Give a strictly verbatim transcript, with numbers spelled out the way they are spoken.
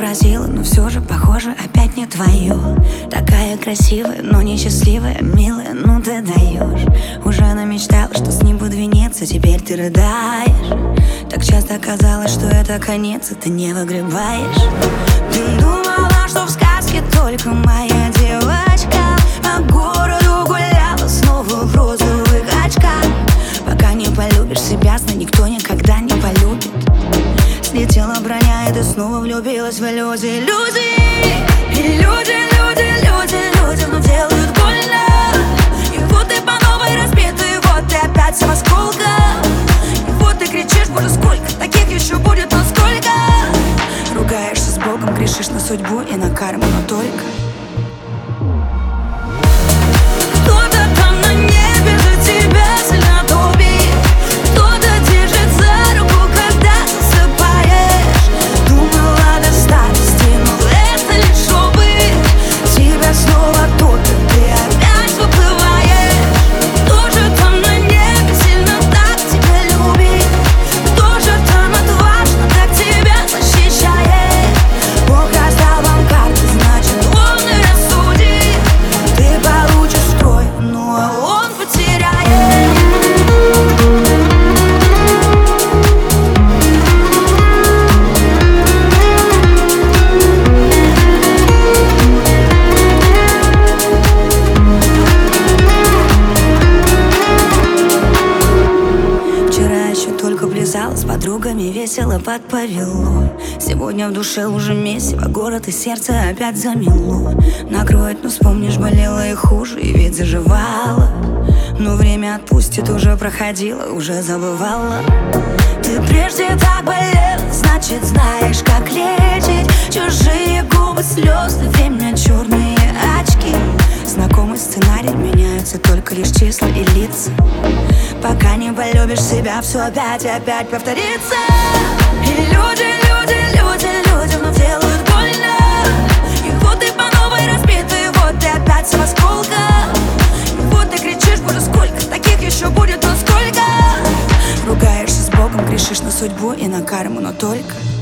поразила, но все же, похоже, опять не твое. Такая красивая, но несчастливая, милая, ну ты даешь. Уже намечтала, что с ним буду венец, а теперь ты рыдаешь. Так часто казалось, что это конец, и ты не выгребаешь. Ты думала, что в сказке только моя девочка, по городу гуляла снова в розовых очках. Пока не полюбишь себя, знай, никто никогда не полюбит. Слетела броня, и ты снова влюбилась в иллюзии. Иллюзии, и люди, люди, люди, людям делают больно. И вот ты по новой разбитый, и вот ты опять вся в осколках. И вот ты кричишь, боже, сколько таких еще будет, но сколько. Ругаешься с Богом, грешишь на судьбу и на карму, но только кто-то там на небе за тебя сильно топит. Кто-то держит за руку, когда засыпаешь. Думала до старости, но это лишь опыт. Тебя снова топит, ты опять выплываешь. Кто же там на небе сильно так тебя любит? Кто же там отважно так тебя защищает? Бог раздал вам карты, значит он и рассудит. Ты получишь строй, ну а он потеряет. Вчера еще только плясала с подругами, весело под повело. Сегодня в душе уже месиво, город и сердце опять замело. Накроет, но вспомнишь, болело и хуже, и ведь заживало. Но время отпустит, уже проходило, уже забывала. Ты прежде так болела, значит знаешь, как лечить. Чужие губы, слезы, время, черные очки. Знакомый сценарий, меняются только лишь числа и лица. Пока не полюбишь себя, все опять и опять повторится. И люди, люди, люди, людям нам делают больно. И вот ты по новой разбитый, и вот ты опять вся в осколках. И вот ты кричишь, боже, сколько таких еще будет, но сколько. Ругаешься с Богом, грешишь на судьбу и на карму, но только